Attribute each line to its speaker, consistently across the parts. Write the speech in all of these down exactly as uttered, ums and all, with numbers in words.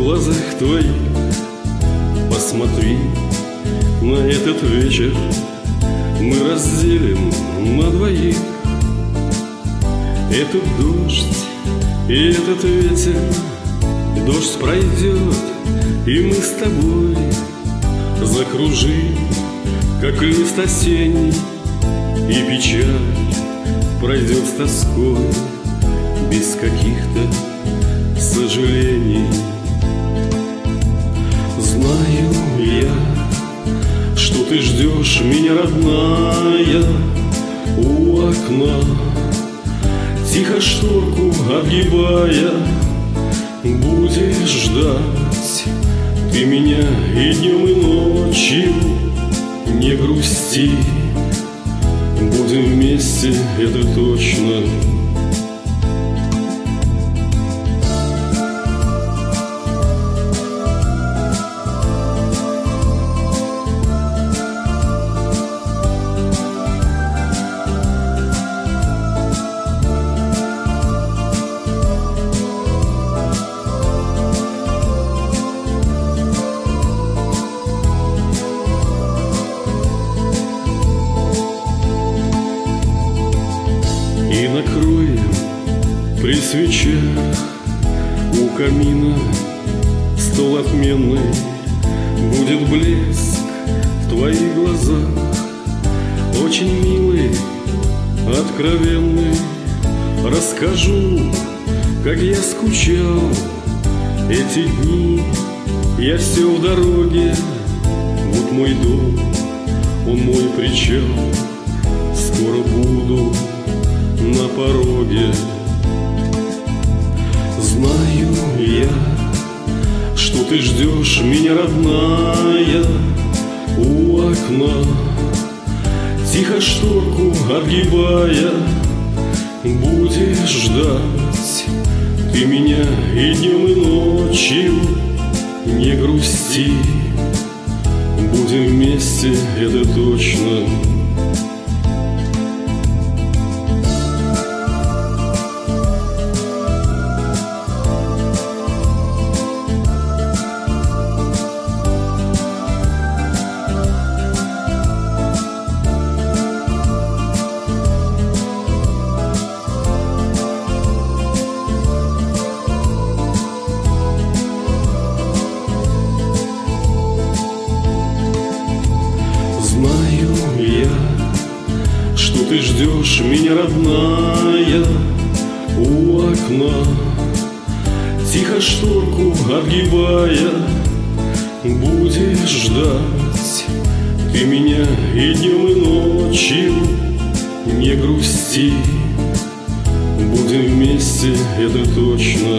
Speaker 1: глазах твоих посмотри на этот вечер. Мы разделим на двоих этот дождь и этот ветер. Дождь пройдет, и мы с тобой закружим, как лист осенний, и печаль пройдет с тоской, без каких-то сожалений. Знаю я, что ты ждешь меня, родная, у окна, тихо шторку огибая. Будешь ждать ты меня и днем, и ночью. Не грусти, будем вместе, это точно. И накроем при свечах у камина стол отменный. Будет блеск в твоих глазах, очень милый, откровенный. Расскажу, как я скучал эти дни. Я все в дороге, вот мой дом, он мой причал. Скоро буду на пороге. Знаю я, что ты ждешь меня, родная, у окна, тихо шторку огибая. Будешь ждать ты меня и днем, и ночью. Не грусти, будем вместе, это точно. Знаю я, что ты ждешь меня, родная, у окна, тихо шторку огибая. Будешь ждать ты меня и днем, и ночью. Не грусти, будем вместе, это точно.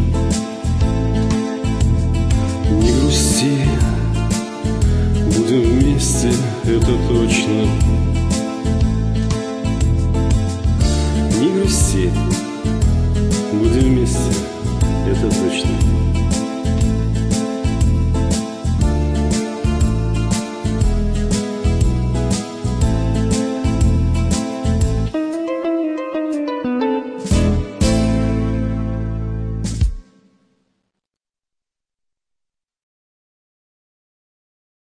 Speaker 1: Не грусти, будем вместе, это точно.